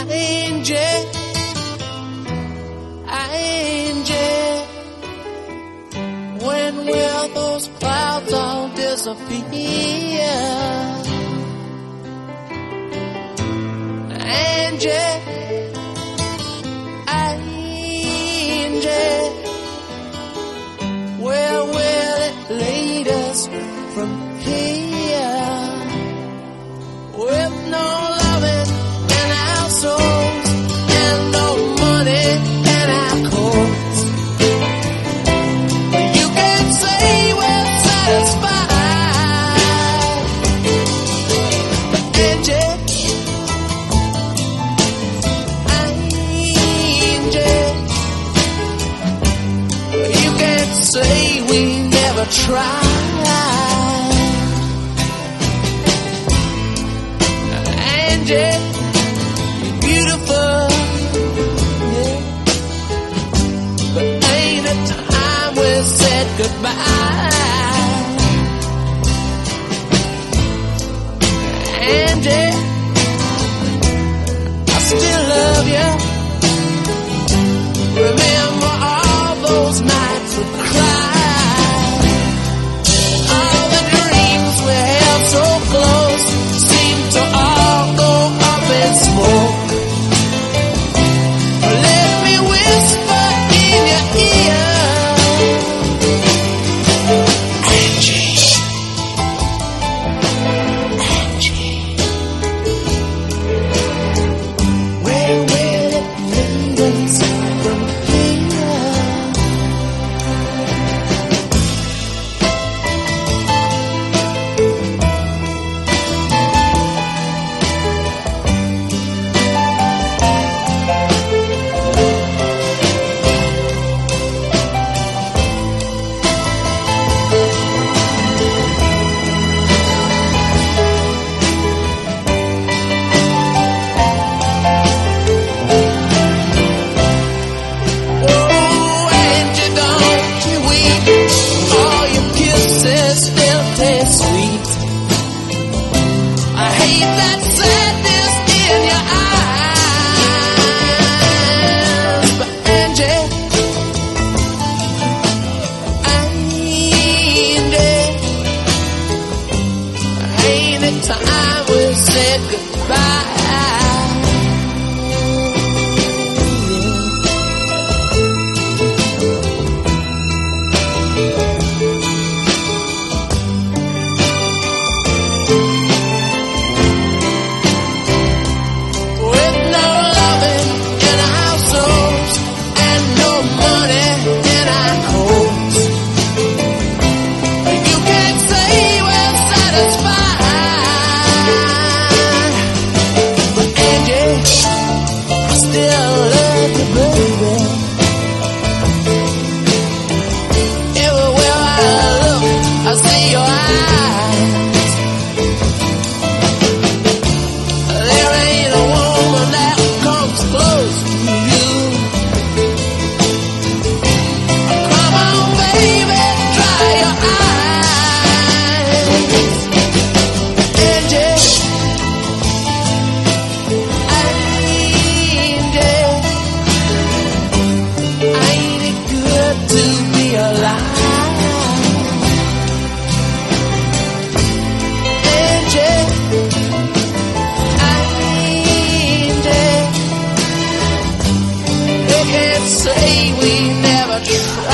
Angie, Angie, when will those clouds all disappear? Angie, Angie, where will it lead us from here? With no loving in our souls and no money in our coats, you can say we're satisfied. But Angie, you can't say we never tried. Angie, you're beautiful, yeah. But ain't it time we said goodbye? Angie, I still love you. Remember all those nights we cried. All the dreams we held so close seem to all go up in smoke. Let me whisper in your ear, Angie, Angie, where will it lead us from here? Oh, Angie, don't you weep. All your kisses still taste sweet. I hate that sadness in your eyes. But Angie, Angie, ain't it time we said goodbye? With no loving in our souls and no money in our coats, you can't say we're satisfied. But Angie, I still love you, baby. Everywhere I look, I see your eyes. There ain't a woman that comes close to you. Come on, baby, dry your eyes. Angie, Angie, ain't it good to be alive? Angie, Angie, they can't say we never tried.